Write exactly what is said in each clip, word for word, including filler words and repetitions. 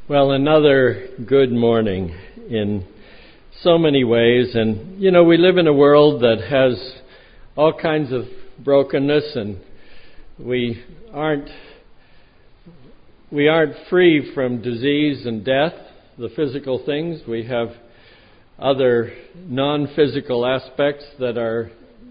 Well, another good morning in so many ways. And, you know, we live in a world that has all kinds of brokenness, and we aren't we aren't free from disease and death, the physical things. We have other non-physical aspects that are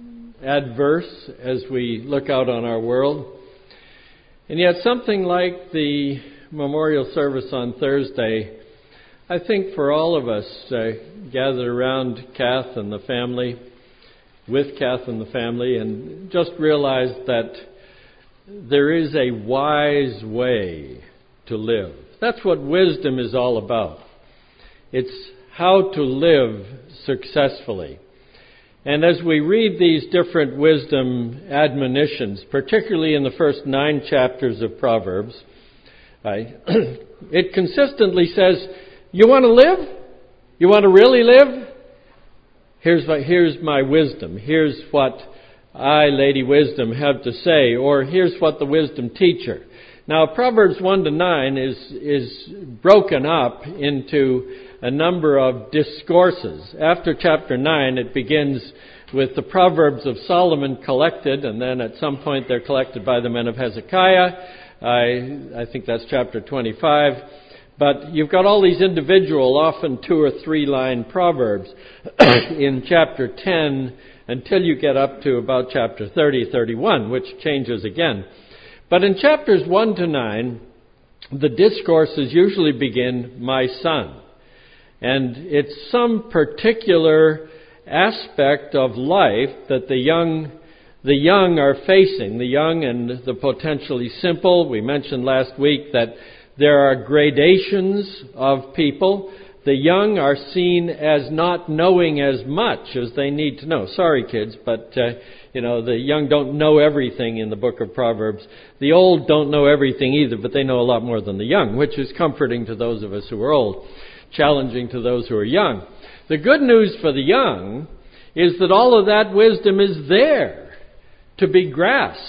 adverse as we look out on our world. And yet something like the memorial service on Thursday, I think for all of us uh, gathered around Kath and the family, with Kath and the family, and just realized that there is a wise way to live. That's what wisdom is all about. It's how to live successfully. And as we read these different wisdom admonitions, particularly in the first nine chapters of Proverbs, I, it consistently says, you want to live? You want to really live? Here's my, here's my wisdom. Here's what I, Lady Wisdom, have to say. Or here's what the wisdom teacher. Now, Proverbs one to nine is, is broken up into a number of discourses. After chapter nine, it begins with the Proverbs of Solomon collected, and then at some point they're collected by the men of Hezekiah. I, I think that's chapter twenty-five. But you've got all these individual, often two or three line proverbs in chapter ten until you get up to about chapter thirty, thirty-one, which changes again. But in chapters one to nine, the discourses usually begin, my son. And it's some particular aspect of life that the young the young are facing, the young and the potentially simple. We mentioned last week that there are gradations of people. The young are seen as not knowing as much as they need to know. Sorry, kids, but, uh, you know, the young don't know everything in the book of Proverbs. The old don't know everything either, but they know a lot more than the young, which is comforting to those of us who are old, challenging to those who are young. The good news for the young is that all of that wisdom is there to be grasped.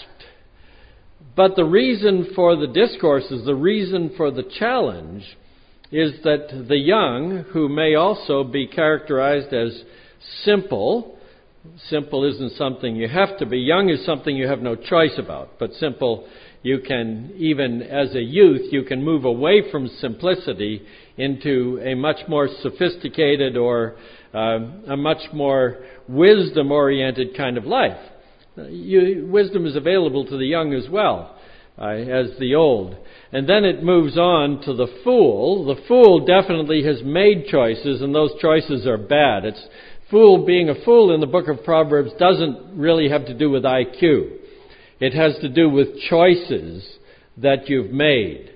But the reason for the discourses, the reason for the challenge, is that the young, who may also be characterized as simple, simple isn't something you have to be, young is something you have no choice about, but simple, you can, even as a youth, you can move away from simplicity into a much more sophisticated or uh, a much more wisdom-oriented kind of life. You, wisdom is available to the young as well uh, as the old. And then it moves on to the fool. The fool definitely has made choices, and those choices are bad. It's fool being a fool in the book of Proverbs doesn't really have to do with I Q. It has to do with choices that you've made.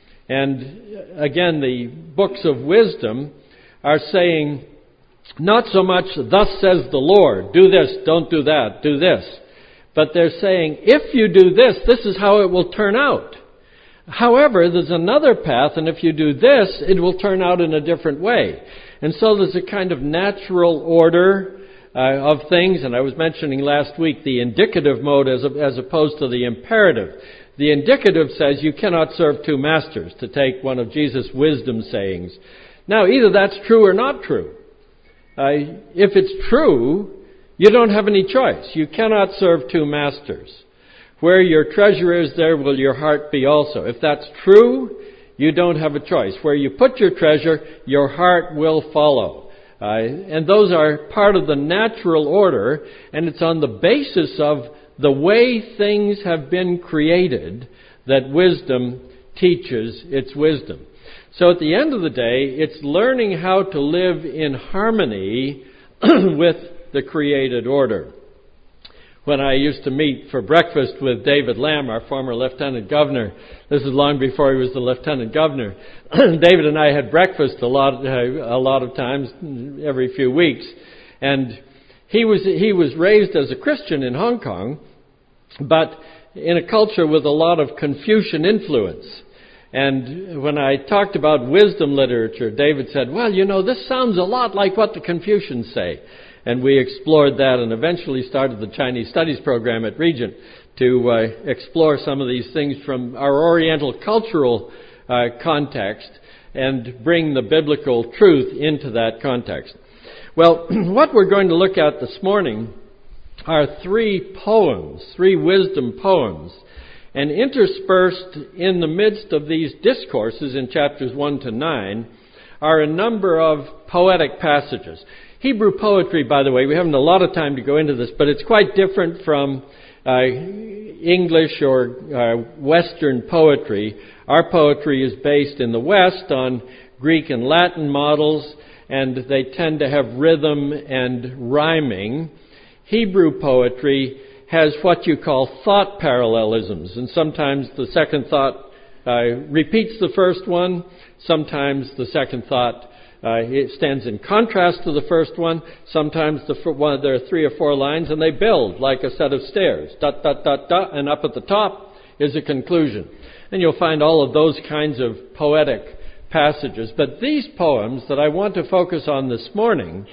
And again, the books of wisdom are saying not so much, thus says the Lord, do this, don't do that, do this. But they're saying, if you do this, this is how it will turn out. However, there's another path, and if you do this, it will turn out in a different way. And so there's a kind of natural order uh, of things, and I was mentioning last week the indicative mode as, as opposed to the imperative. The indicative says you cannot serve two masters, to take one of Jesus' wisdom sayings. Now, either that's true or not true. Uh, if it's true, you don't have any choice. You cannot serve two masters. Where your treasure is, there will your heart be also. If that's true, you don't have a choice. Where you put your treasure, your heart will follow. Uh, and those are part of the natural order, and it's on the basis of the way things have been created that wisdom teaches its wisdom. So at the end of the day, it's learning how to live in harmony with the created order. When I used to meet for breakfast with David Lamb, our former lieutenant governor, this is long before he was the lieutenant governor, David and I had breakfast a lot, a lot of times, every few weeks, and he was he was raised as a Christian in Hong Kong, but in a culture with a lot of Confucian influence. And when I talked about wisdom literature, David said, well, you know, this sounds a lot like what the Confucians say. And we explored that and eventually started the Chinese Studies program at Regent to uh, explore some of these things from our Oriental cultural uh, context and bring the biblical truth into that context. Well, what we're going to look at this morning are three poems, three wisdom poems. And interspersed in the midst of these discourses in chapters one to nine are a number of poetic passages. Hebrew poetry, by the way, we haven't a lot of time to go into this, but it's quite different from uh, English or uh, Western poetry. Our poetry is based in the West on Greek and Latin models, and they tend to have rhythm and rhyming. Hebrew poetry has what you call thought parallelisms, and sometimes the second thought uh, repeats the first one, sometimes the second thought uh, it stands in contrast to the first one, sometimes the fir- one, there are three or four lines and they build like a set of stairs, dot, dot, dot, dot, and up at the top is a conclusion. And you'll find all of those kinds of poetic passages. But these poems that I want to focus on this morning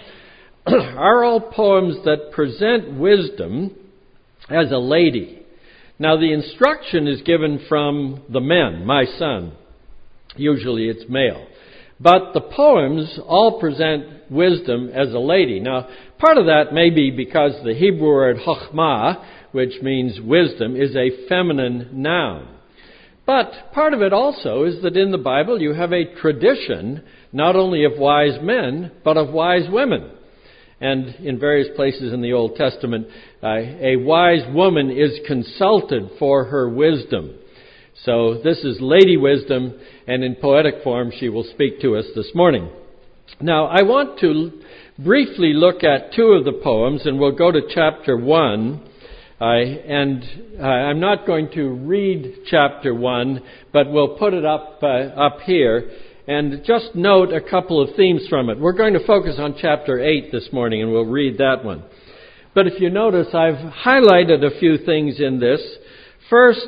are all poems that present wisdom as a lady. Now, the instruction is given from the men, my son. Usually it's male. But the poems all present wisdom as a lady. Now, part of that may be because the Hebrew word chokhmah, which means wisdom, is a feminine noun. But part of it also is that in the Bible you have a tradition not only of wise men, but of wise women. And in various places in the Old Testament, uh, a wise woman is consulted for her wisdom. So this is Lady Wisdom, and in poetic form she will speak to us this morning. Now, I want to briefly look at two of the poems, and we'll go to chapter one. Uh, and uh, I'm not going to read chapter one, but we'll put it up uh, up here. And just note a couple of themes from it. We're going to focus on chapter eight this morning, and we'll read that one. But if you notice, I've highlighted a few things in this. First,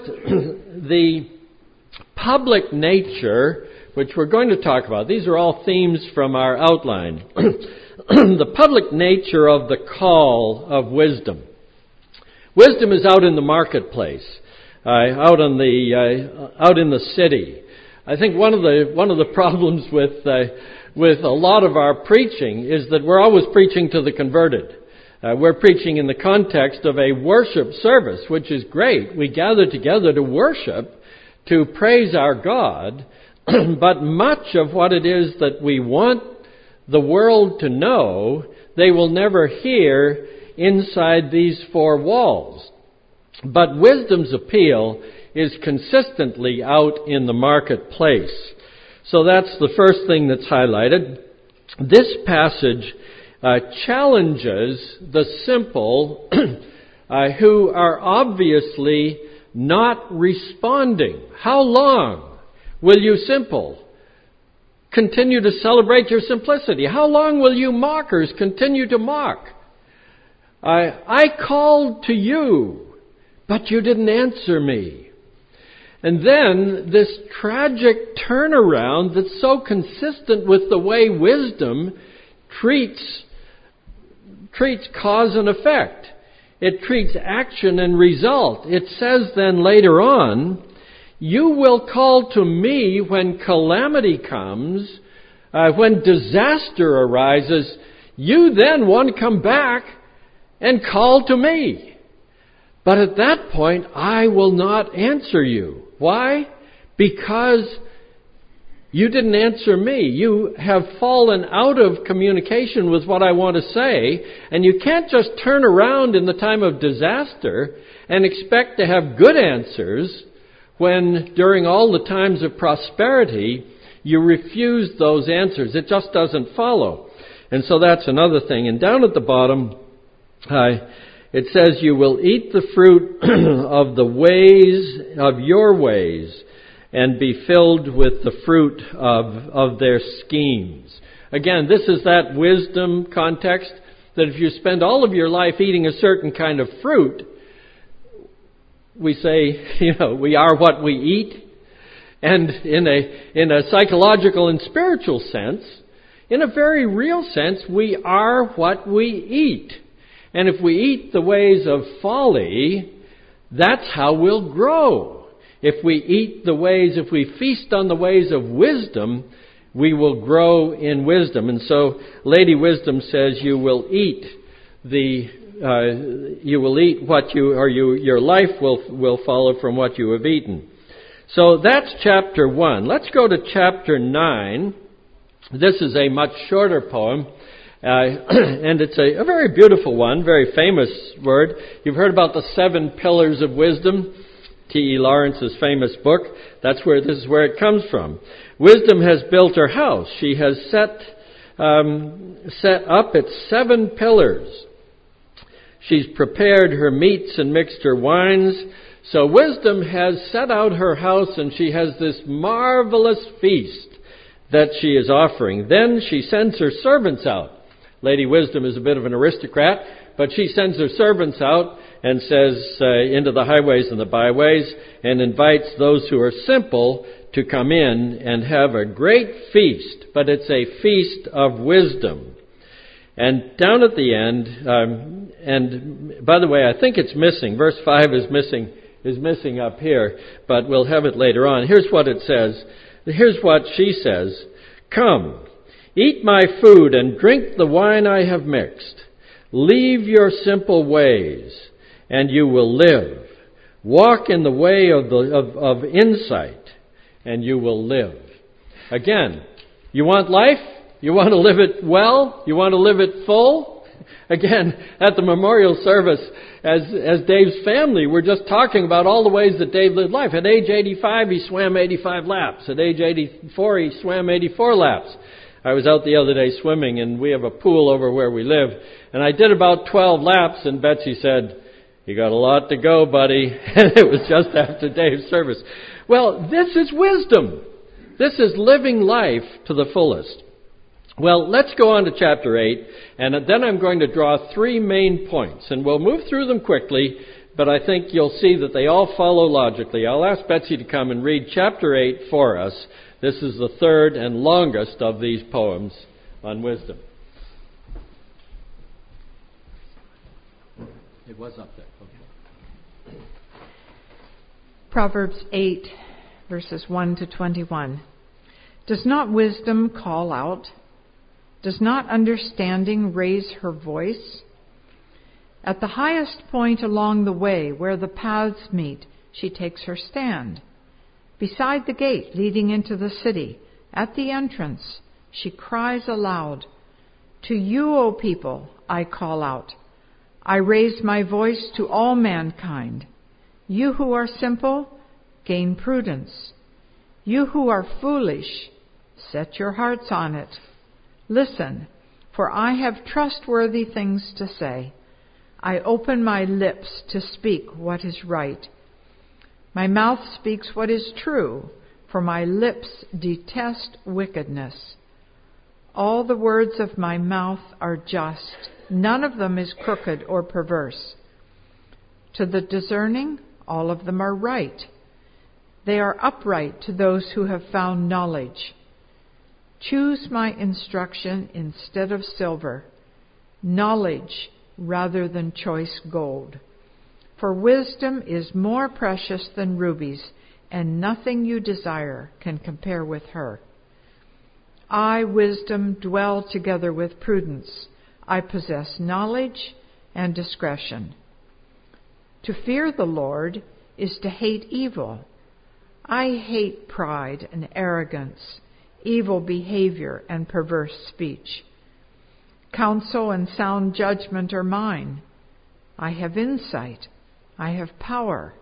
the public nature, which we're going to talk about. These are all themes from our outline. The public nature of the call of wisdom. Wisdom is out in the marketplace, uh, out on the uh, out in the city. I think one of the one of the problems with uh, with a lot of our preaching is that we're always preaching to the converted. Uh, we're preaching in the context of a worship service, which is great. We gather together to worship, to praise our God, but much of what it is that we want the world to know, they will never hear inside these four walls. But wisdom's appeal is consistently out in the marketplace. So that's the first thing that's highlighted. This passage uh, challenges the simple uh, who are obviously not responding. How long will you simple continue to celebrate your simplicity? How long will you mockers continue to mock? I, I called to you, but you didn't answer me. And then this tragic turnaround that's so consistent with the way wisdom treats, treats cause and effect. It treats action and result. It says then later on, you will call to me when calamity comes, uh, when disaster arises. You then want to come back and call to me. But at that point, I will not answer you. Why? Because you didn't answer me. You have fallen out of communication with what I want to say, and you can't just turn around in the time of disaster and expect to have good answers when during all the times of prosperity you refuse those answers. It just doesn't follow. And so that's another thing. And down at the bottom, Uh, it says, you will eat the fruit of the ways of your ways and be filled with the fruit of, of their schemes. Again, this is that wisdom context that if you spend all of your life eating a certain kind of fruit, we say, you know, we are what we eat. And in a, in a psychological and spiritual sense, in a very real sense, we are what we eat. And if we eat the ways of folly, that's how we'll grow. if we eat the ways, if we feast on the ways of wisdom, we will grow in wisdom. And so Lady Wisdom says you will eat the, uh, you will eat what you, or you, your life will, will follow from what you have eaten. So that's chapter one. Let's go to chapter nine. This is a much shorter poem. Uh, and it's a, a very beautiful one, very famous word. You've heard about the seven pillars of wisdom, T E Lawrence's famous book. That's where this is where it comes from. Wisdom has built her house. She has set um, set up its seven pillars. She's prepared her meats and mixed her wines. So wisdom has set out her house, and she has this marvelous feast that she is offering. Then she sends her servants out. Lady Wisdom is a bit of an aristocrat, but she sends her servants out and says uh, into the highways and the byways and invites those who are simple to come in and have a great feast. But it's a feast of wisdom. And down at the end, um, and by the way, I think it's missing. Verse five is missing, is missing up here, but we'll have it later on. Here's what it says. Here's what she says. Come, eat my food and drink the wine I have mixed. Leave your simple ways, and you will live. Walk in the way of, the, of, of insight, and you will live. Again, you want life? You want to live it well? You want to live it full? Again, at the memorial service, as as Dave's family, we're just talking about all the ways that Dave lived life. At age eighty-five, he swam eighty-five laps. At age eighty-four, he swam eighty-four laps. I was out the other day swimming, and we have a pool over where we live. And I did about twelve laps, and Betsy said, "You got a lot to go, buddy." And it was just after Dave's service. Well, this is wisdom. This is living life to the fullest. Well, let's go on to chapter eight, and then I'm going to draw three main points, and we'll move through them quickly, but I think you'll see that they all follow logically. I'll ask Betsy to come and read chapter eight for us. This is the third and longest of these poems on wisdom. It was up there. Okay. Proverbs eight, verses one to twenty-one. Does not wisdom call out? Does not understanding raise her voice? At the highest point along the way where the paths meet, she takes her stand. Beside the gate leading into the city, at the entrance, she cries aloud, "To you, O people, I call out. I raise my voice to all mankind. You who are simple, gain prudence. You who are foolish, set your hearts on it. Listen, for I have trustworthy things to say. I open my lips to speak what is right. My mouth speaks what is true, for my lips detest wickedness. All the words of my mouth are just. None of them is crooked or perverse. To the discerning, all of them are right. They are upright to those who have found knowledge. Choose my instruction instead of silver, knowledge rather than choice gold. For wisdom is more precious than rubies, and nothing you desire can compare with her. I, wisdom, dwell together with prudence. I possess knowledge and discretion. To fear the Lord is to hate evil. I hate pride and arrogance, evil behavior and perverse speech. Counsel and sound judgment are mine. I have insight. I have power.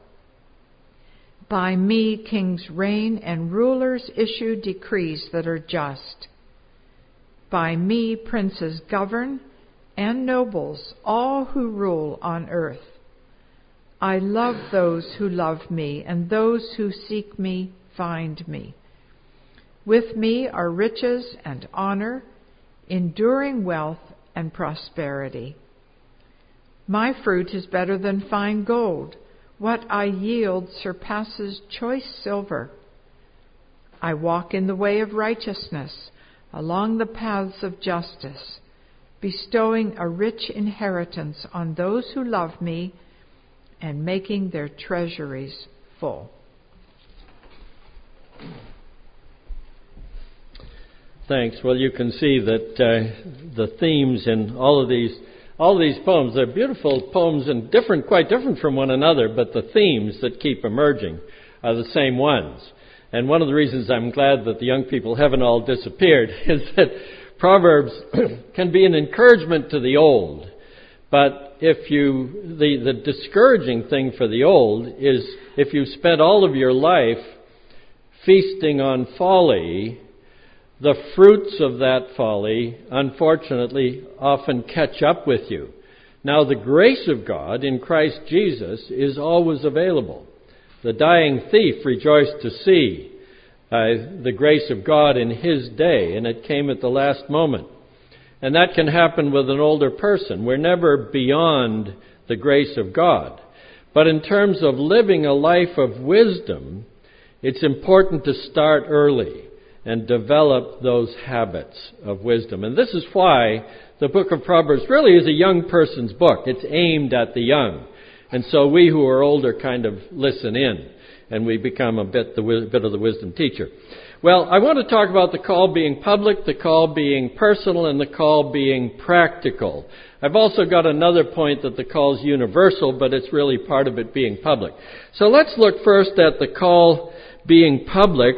By me kings reign and rulers issue decrees that are just. By me princes govern and nobles, all who rule on earth. I love those who love me, and those who seek me find me. With me are riches and honor, enduring wealth and prosperity. My fruit is better than fine gold. What I yield surpasses choice silver. I walk in the way of righteousness, along the paths of justice, bestowing a rich inheritance on those who love me and making their treasuries full. Thanks. Well, you can see that uh, the themes in all of these all of these poems, they're beautiful poems and different, quite different from one another, but the themes that keep emerging are the same ones. And one of the reasons I'm glad that the young people haven't all disappeared is that Proverbs can be an encouragement to the old. But if you, the, the discouraging thing for the old is if you spent all of your life feasting on folly, the fruits of that folly, unfortunately, often catch up with you. Now, the grace of God in Christ Jesus is always available. The dying thief rejoiced to see uh, the grace of God in his day, and it came at the last moment. And that can happen with an older person. We're never beyond the grace of God. But in terms of living a life of wisdom, it's important to start early and develop those habits of wisdom. And this is why the book of Proverbs really is a young person's book. It's aimed at the young. And so we who are older kind of listen in, and we become a bit, the, bit of the wisdom teacher. Well, I want to talk about the call being public, the call being personal, and the call being practical. I've also got another point that the call is universal, but it's really part of it being public. So let's look first at the call being public.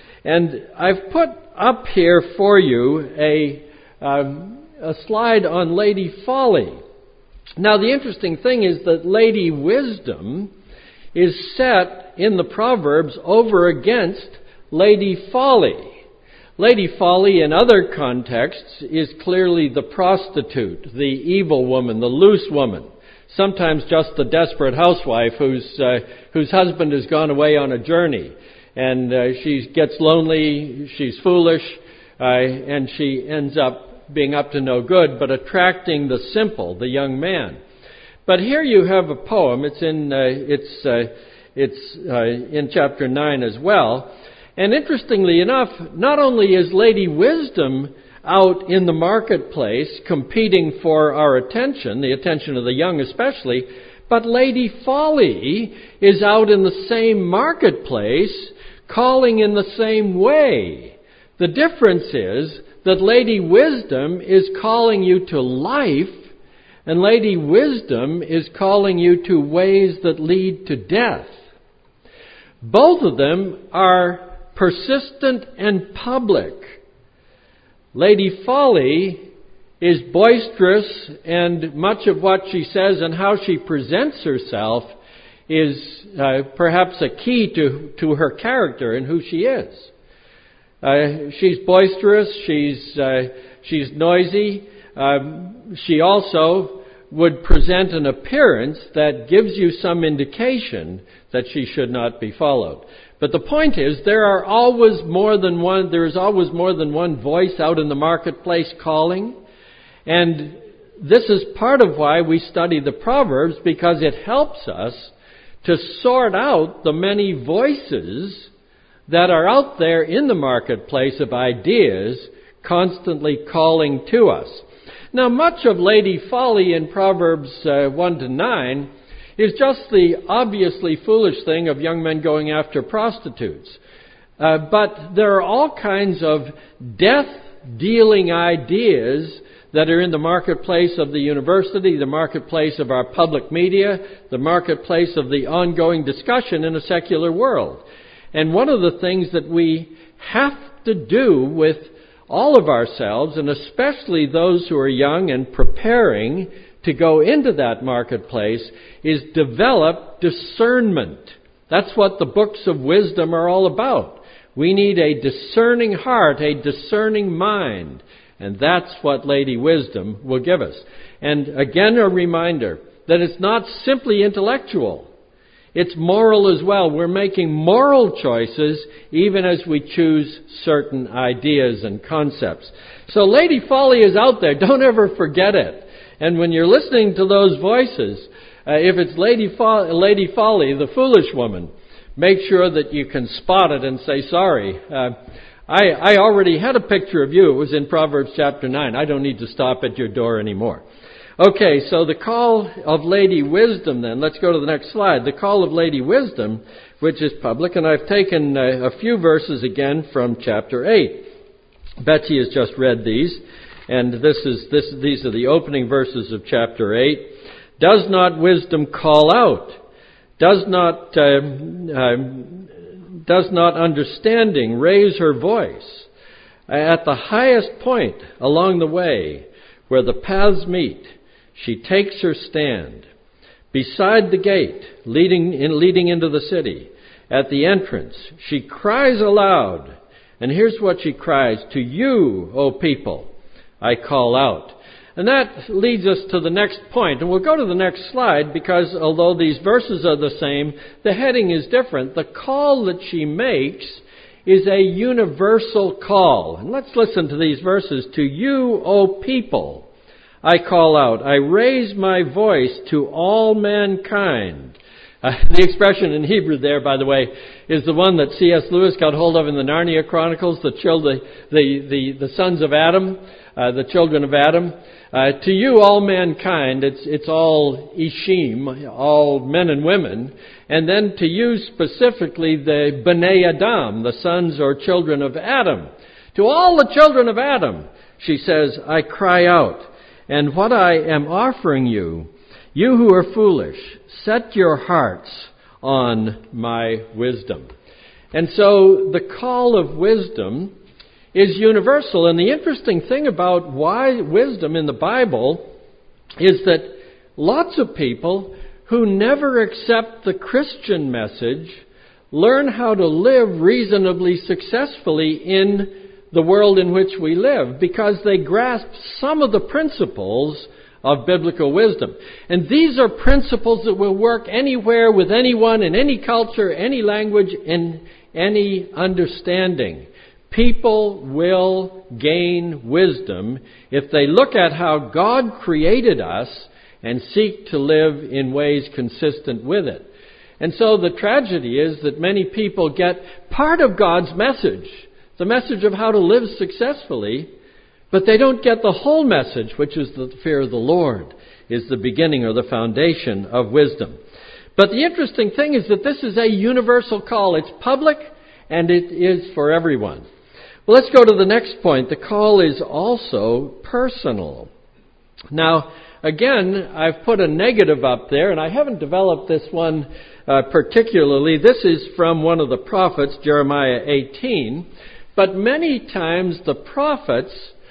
And I've put up here for you a, um, a slide on Lady Folly. Now, the interesting thing is that Lady Wisdom is set in the Proverbs over against Lady Folly. Lady Folly, in other contexts, is clearly the prostitute, the evil woman, the loose woman. Sometimes just the desperate housewife whose uh, whose husband has gone away on a journey. And uh, she gets lonely, she's foolish, uh, and she ends up being up to no good, but attracting the simple, the young man. But here you have a poem. It's in uh, it's uh, it's uh, in chapter nine as well. And interestingly enough, not only is Lady Wisdom out in the marketplace competing for our attention, the attention of the young especially, but Lady Folly is out in the same marketplace, calling in the same way. The difference is that Lady Wisdom is calling you to life, and Lady Wisdom is calling you to ways that lead to death. Both of them are persistent and public. Lady Folly is boisterous, and much of what she says and how she presents herself is uh, perhaps a key to, to her character and who she is. Uh, she's boisterous, she's, uh, she's noisy. Um, she also would present an appearance that gives you some indication that she should not be followed. But the point is, there are always more than one, there is always more than one voice out in the marketplace calling. And this is part of why we study the Proverbs, because it helps us to sort out the many voices that are out there in the marketplace of ideas constantly calling to us. Now, much of Lady Folly in Proverbs uh, one to nine is just the obviously foolish thing of young men going after prostitutes. Uh, but there are all kinds of death-dealing ideas that are in the marketplace of the university, the marketplace of our public media, the marketplace of the ongoing discussion in a secular world. And one of the things that we have to do with all of ourselves, and especially those who are young and preparing to go into that marketplace, is develop discernment. That's what the books of wisdom are all about. We need a discerning heart, a discerning mind. And that's what Lady Wisdom will give us. And again, a reminder that it's not simply intellectual. It's moral as well. We're making moral choices even as we choose certain ideas and concepts. So Lady Folly is out there. Don't ever forget it. And when you're listening to those voices, uh, if it's Lady, Fo- Lady Folly, the foolish woman, make sure that you can spot it and say, sorry, uh, I, I already had a picture of you. It was in Proverbs chapter nine. I don't need to stop at your door anymore. Okay, so the call of Lady Wisdom then. Let's go to the next slide. The call of Lady Wisdom, which is public, and I've taken a, a few verses again from chapter eight. Betsy has just read these, and this is this. These are the opening verses of chapter eight. Does not wisdom call out? Does not uh, uh, does not understanding raise her voice? At the highest point along the way, where the paths meet, she takes her stand. Beside the gate, leading in, leading into the city, at the entrance, she cries aloud. And here's what she cries: "To you, O people, I call out." And that leads us to the next point. And we'll go to the next slide because although these verses are the same, the heading is different. The call that she makes is a universal call. And let's listen to these verses. "To you, O people, I call out. I raise my voice to all mankind." Uh, the expression in Hebrew there, by the way, is the one that C S Lewis got hold of in the Narnia Chronicles, the children, the, the, the sons of Adam, uh, the children of Adam. Uh, to you, all mankind, it's, it's all Ishim, all men and women. And then to you specifically, the Bnei Adam, the sons or children of Adam. To all the children of Adam, she says, I cry out. And what I am offering you, you who are foolish, set your hearts on my wisdom. And so the call of wisdom is universal. And the interesting thing about why wisdom in the Bible is that lots of people who never accept the Christian message learn how to live reasonably successfully in the world in which we live because they grasp some of the principles of biblical wisdom. And these are principles that will work anywhere with anyone, in any culture, any language, in any understanding. People will gain wisdom if they look at how God created us and seek to live in ways consistent with it. And so the tragedy is that many people get part of God's message, the message of how to live successfully, but they don't get the whole message, which is the fear of the Lord, is the beginning or the foundation of wisdom. But the interesting thing is that this is a universal call. It's public and it is for everyone. Well, let's go to the next point. The call is also personal. Now, again, I've put a negative up there, and I haven't developed this one uh, particularly. This is from one of the prophets, Jeremiah eighteen. But many times the prophets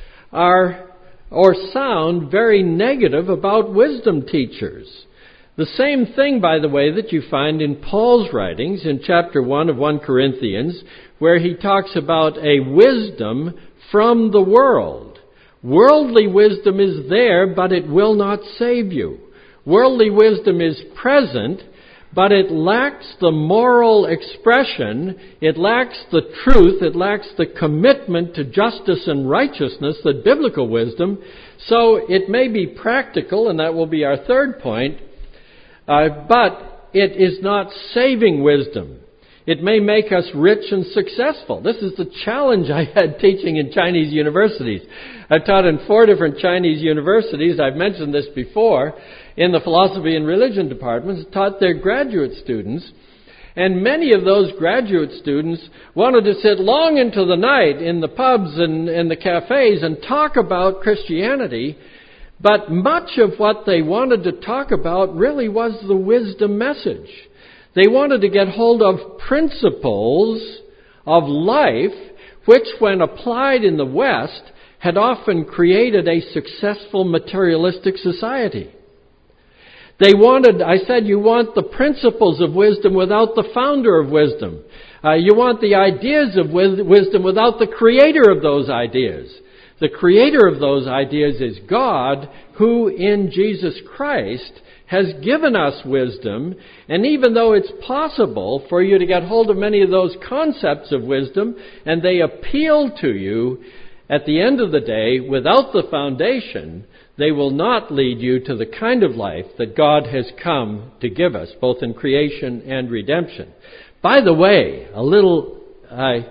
are or sound very negative about wisdom teachers. The same thing, by the way, that you find in Paul's writings in chapter one of First Corinthians, where he talks about a wisdom from the world. Worldly wisdom is there, but it will not save you. Worldly wisdom is present, but it lacks the moral expression, it lacks the truth, it lacks the commitment to justice and righteousness that biblical wisdom. So it may be practical, and that will be our third point, uh, but it is not saving wisdom. It may make us rich and successful. This is the challenge I had teaching in Chinese universities. I've taught in four different Chinese universities. I've mentioned this before. In the philosophy and religion departments, taught their graduate students. And many of those graduate students wanted to sit long into the night in the pubs and, and the cafes and talk about Christianity. But much of what they wanted to talk about really was the wisdom message. They wanted to get hold of principles of life, which when applied in the West, had often created a successful materialistic society. They wanted, I said, you want the principles of wisdom without the founder of wisdom. Uh, you want the ideas of wisdom without the creator of those ideas. The creator of those ideas is God, who in Jesus Christ has given us wisdom. And even though it's possible for you to get hold of many of those concepts of wisdom, and they appeal to you, at the end of the day, without the foundation, they will not lead you to the kind of life that God has come to give us, both in creation and redemption. By the way, a little uh,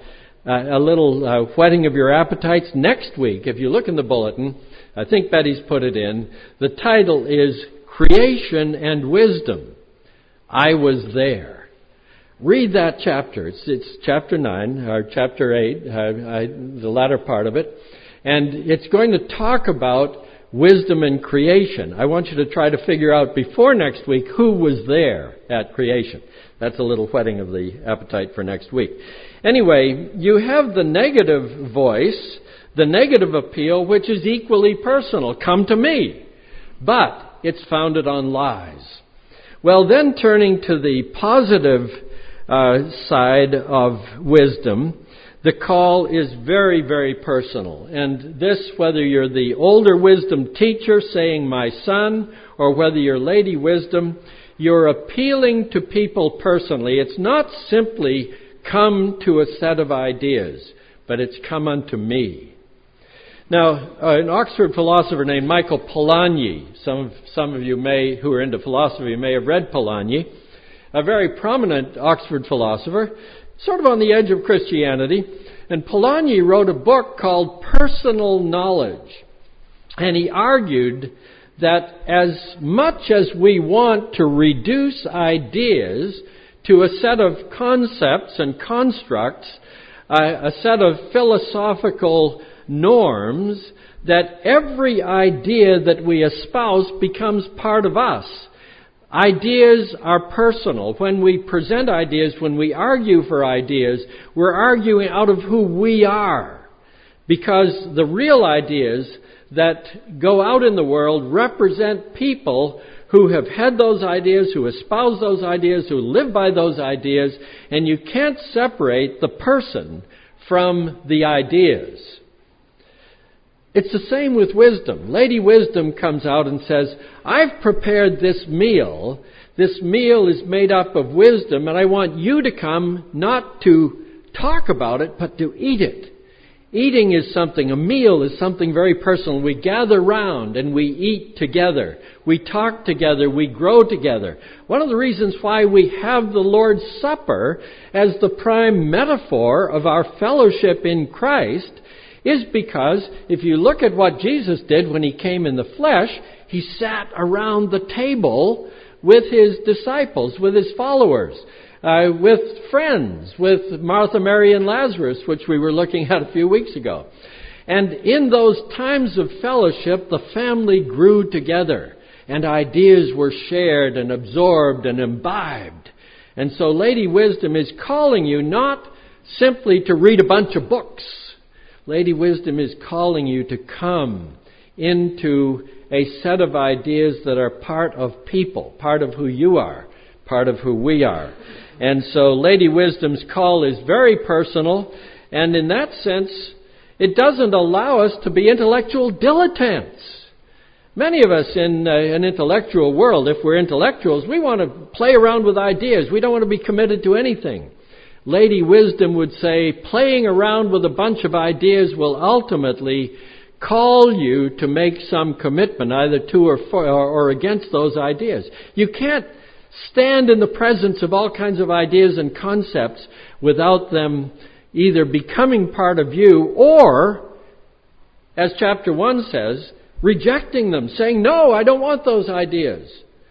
uh, a little uh, whetting of your appetites. Next week, if you look in the bulletin, I think Betty's put it in, the title is Creation and Wisdom. I was there. Read that chapter. It's, it's chapter nine, or chapter eight, uh, I, the latter part of it. And it's going to talk about wisdom and creation. I want you to try to figure out before next week who was there at creation. That's a little whetting of the appetite for next week. Anyway, you have the negative voice, the negative appeal, which is equally personal. Come to me. But it's founded on lies. Well, then turning to the positive uh, side of wisdom, the call is very, very personal. And this, whether you're the older wisdom teacher saying, my son, or whether you're Lady Wisdom, you're appealing to people personally. It's not simply come to a set of ideas, but it's come unto me. Now, uh, an Oxford philosopher named Michael Polanyi, some of, some of you may, who are into philosophy, may have read Polanyi, a very prominent Oxford philosopher, sort of on the edge of Christianity. And Polanyi wrote a book called Personal Knowledge. And he argued that as much as we want to reduce ideas to a set of concepts and constructs, uh, a set of philosophical norms, that every idea that we espouse becomes part of us. Ideas are personal. When we present ideas, when we argue for ideas, we're arguing out of who we are. Because the real ideas that go out in the world represent people who have had those ideas, who espouse those ideas, who live by those ideas, and you can't separate the person from the ideas. It's the same with wisdom. Lady Wisdom comes out and says, I've prepared this meal. This meal is made up of wisdom, and I want you to come not to talk about it, but to eat it. Eating is something, a meal is something very personal. We gather round and we eat together. We talk together. We grow together. One of the reasons why we have the Lord's Supper as the prime metaphor of our fellowship in Christ is because if you look at what Jesus did when he came in the flesh, he sat around the table with his disciples, with his followers, uh, with friends, with Martha, Mary, and Lazarus, which we were looking at a few weeks ago. And in those times of fellowship, the family grew together, and ideas were shared and absorbed and imbibed. And so Lady Wisdom is calling you not simply to read a bunch of books. Lady Wisdom is calling you to come into a set of ideas that are part of people, part of who you are, part of who we are. And so Lady Wisdom's call is very personal, and in that sense, it doesn't allow us to be intellectual dilettantes. Many of us in uh, an intellectual world, if we're intellectuals, we want to play around with ideas. We don't want to be committed to anything. Lady Wisdom would say, playing around with a bunch of ideas will ultimately call you to make some commitment, either to or for or against those ideas. You can't stand in the presence of all kinds of ideas and concepts without them either becoming part of you or, as chapter one says, rejecting them, saying, no, I don't want those ideas.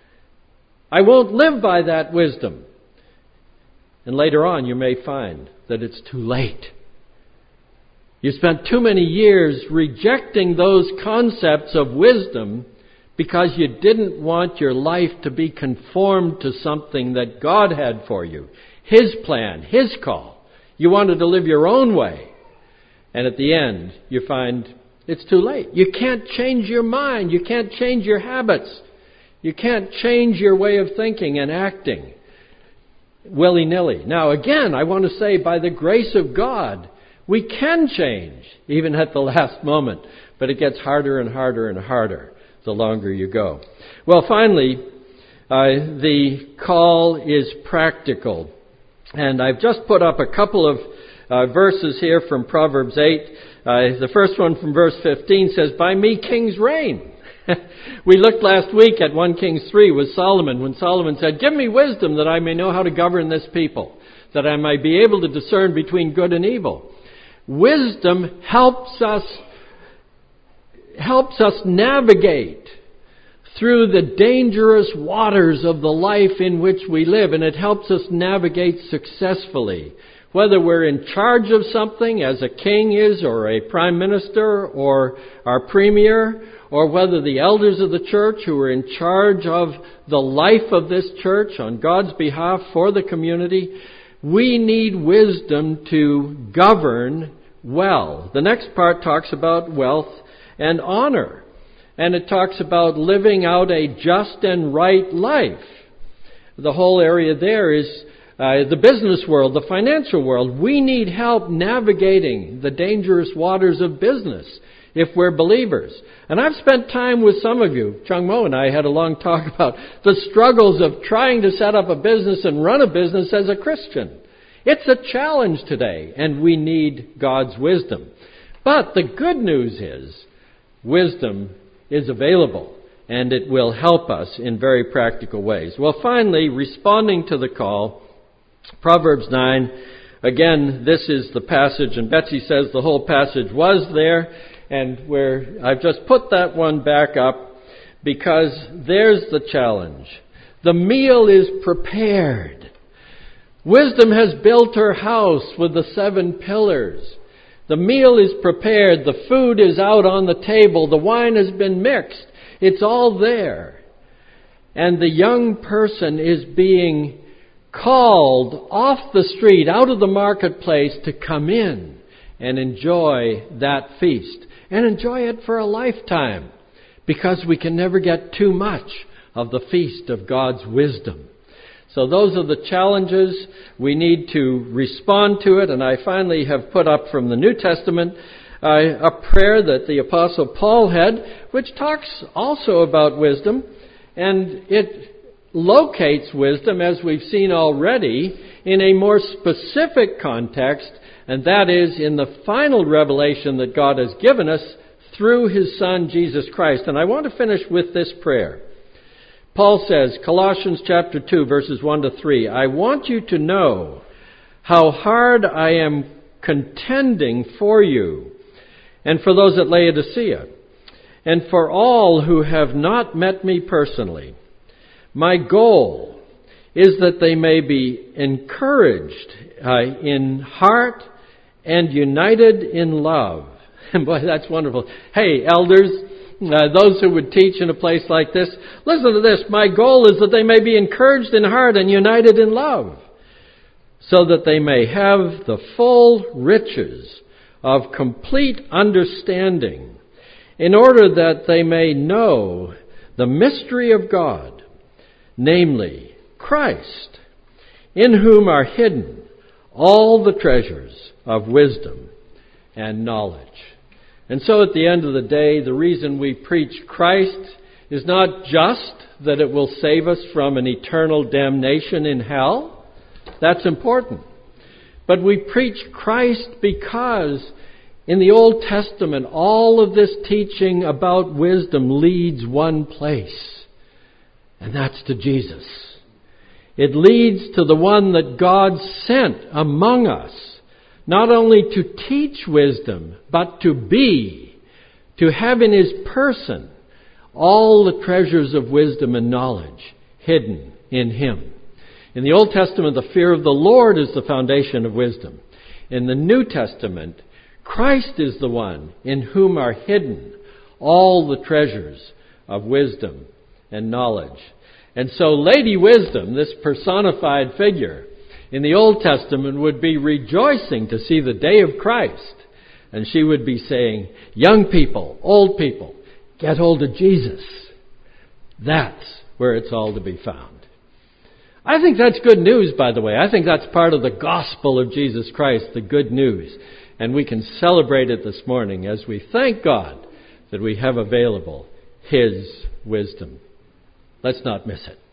I won't live by that wisdom. And later on, you may find that it's too late. You spent too many years rejecting those concepts of wisdom because you didn't want your life to be conformed to something that God had for you. His plan, His call. You wanted to live your own way. And at the end, you find it's too late. You can't change your mind. You can't change your habits. You can't change your way of thinking and acting willy-nilly. Now again, I want to say by the grace of God, we can change even at the last moment, but it gets harder and harder and harder the longer you go. Well, finally, uh, the call is practical. And I've just put up a couple of uh, verses here from Proverbs eight. Uh, the first one from verse fifteen says, by me kings reign. We looked last week at First Kings three with Solomon, when Solomon said, give me wisdom that I may know how to govern this people, that I may be able to discern between good and evil. Wisdom helps us helps us navigate through the dangerous waters of the life in which we live, and it helps us navigate successfully. Whether we're in charge of something, as a king is, or a prime minister, or our premier, or whether the elders of the church who are in charge of the life of this church on God's behalf for the community, we need wisdom to govern well. The next part talks about wealth and honor. And it talks about living out a just and right life. The whole area there is uh, the business world, the financial world. We need help navigating the dangerous waters of business if we're believers. And I've spent time with some of you. Chung Mo and I had a long talk about the struggles of trying to set up a business and run a business as a Christian. It's a challenge today, and we need God's wisdom. But the good news is, wisdom is available, and it will help us in very practical ways. Well, finally, responding to the call, Proverbs nine, again, this is the passage, and Betsy says the whole passage was there, and where I've just put that one back up because there's the challenge. The meal is prepared. Wisdom has built her house with the seven pillars. The meal is prepared. The food is out on the table. The wine has been mixed. It's all there. And the young person is being called off the street, out of the marketplace, to come in and enjoy that feast. And enjoy it for a lifetime. Because we can never get too much of the feast of God's wisdom. So those are the challenges. We need to respond to it. And I finally have put up from the New Testament uh, a prayer that the Apostle Paul had, which talks also about wisdom. And it locates wisdom, as we've seen already, in a more specific context. And that is in the final revelation that God has given us through His Son, Jesus Christ. And I want to finish with this prayer. Paul says, Colossians chapter two, verses one to three, I want you to know how hard I am contending for you and for those at Laodicea and for all who have not met me personally. My goal is that they may be encouraged uh, in heart and united in love. And boy, that's wonderful. Hey, elders, Uh, those who would teach in a place like this, listen to this. My goal is that they may be encouraged in heart and united in love, so that they may have the full riches of complete understanding, in order that they may know the mystery of God, namely Christ, in whom are hidden all the treasures of wisdom and knowledge. And so at the end of the day, the reason we preach Christ is not just that it will save us from an eternal damnation in hell. That's important. But we preach Christ because in the Old Testament, all of this teaching about wisdom leads one place. And that's to Jesus. It leads to the one that God sent among us. Not only to teach wisdom, but to be, to have in His person all the treasures of wisdom and knowledge hidden in Him. In the Old Testament, the fear of the Lord is the foundation of wisdom. In the New Testament, Christ is the one in whom are hidden all the treasures of wisdom and knowledge. And so Lady Wisdom, this personified figure, in the Old Testament would be rejoicing to see the day of Christ. And she would be saying, young people, old people, get hold of Jesus. That's where it's all to be found. I think that's good news, by the way. I think that's part of the gospel of Jesus Christ, the good news. And we can celebrate it this morning as we thank God that we have available His wisdom. Let's not miss it.